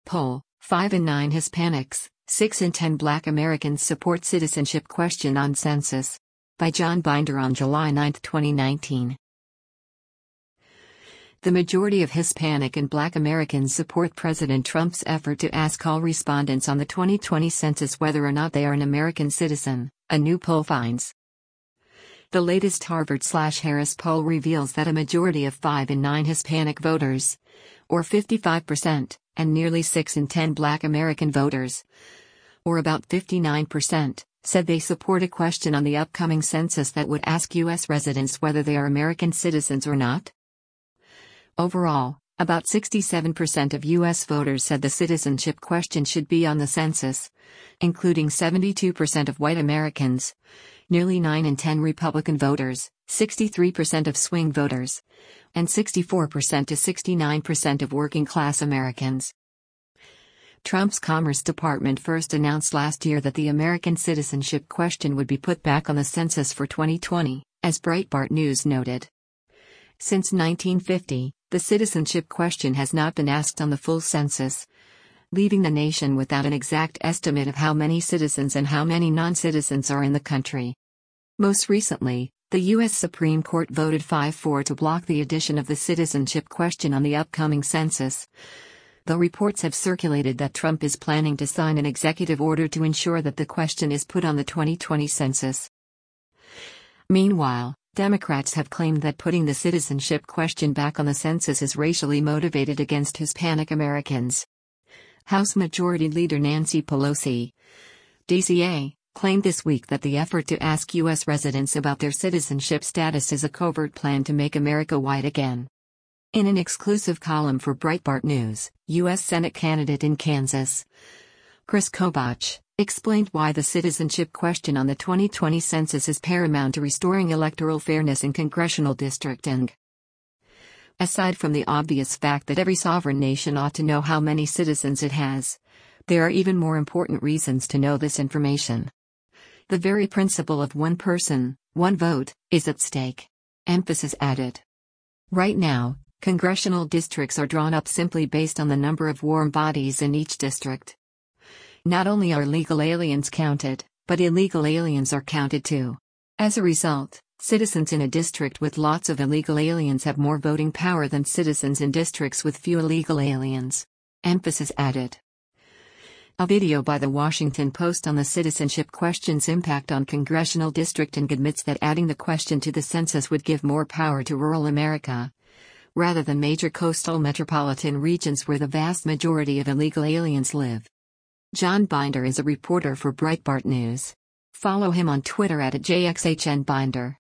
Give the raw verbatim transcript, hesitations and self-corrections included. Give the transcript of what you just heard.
poll, five in nine Hispanics, six in ten Black Americans support citizenship question on census. By John Binder on July ninth, twenty nineteen. The majority of Hispanic and Black Americans support President Trump's effort to ask all respondents on the twenty twenty census whether or not they are an American citizen, a new poll finds. The latest Harvard-Harris poll reveals that a majority of five in nine Hispanic voters, or fifty-five percent, and nearly six in ten Black American voters, or about fifty-nine percent, said they support a question on the upcoming census that would ask U S residents whether they are American citizens or not. Overall, about sixty-seven percent of U S voters said the citizenship question should be on the census, including seventy-two percent of white Americans, nearly nine in ten Republican voters, sixty-three percent of swing voters, and sixty-four percent to sixty-nine percent of working-class Americans. Trump's Commerce Department first announced last year that the American citizenship question would be put back on the census for twenty twenty, as Breitbart News noted. Since nineteen fifty, the citizenship question has not been asked on the full census, leaving the nation without an exact estimate of how many citizens and how many non-citizens are in the country. Most recently, the U S Supreme Court voted five four to block the addition of the citizenship question on the upcoming census, though reports have circulated that Trump is planning to sign an executive order to ensure that the question is put on the twenty twenty census. Meanwhile, Democrats have claimed that putting the citizenship question back on the census is racially motivated against Hispanic Americans. House Majority Leader Nancy Pelosi, D C A, claimed this week that the effort to ask U S residents about their citizenship status is a covert plan to make America white again. In an exclusive column for Breitbart News, U S Senate candidate in Kansas, Chris Kobach, explained why the citizenship question on the twenty twenty census is paramount to restoring electoral fairness in congressional districting. Aside from the obvious fact that every sovereign nation ought to know how many citizens it has, there are even more important reasons to know this information. The very principle of one person, one vote, is at stake. Emphasis added. Right now, congressional districts are drawn up simply based on the number of warm bodies in each district. Not only are legal aliens counted, but illegal aliens are counted too. As a result, citizens in a district with lots of illegal aliens have more voting power than citizens in districts with few illegal aliens. Emphasis added. A video by The Washington Post on the citizenship question's impact on congressional districting admits that adding the question to the census would give more power to rural America, rather than major coastal metropolitan regions where the vast majority of illegal aliens live. John Binder is a reporter for Breitbart News. Follow him on Twitter at J X H N Binder.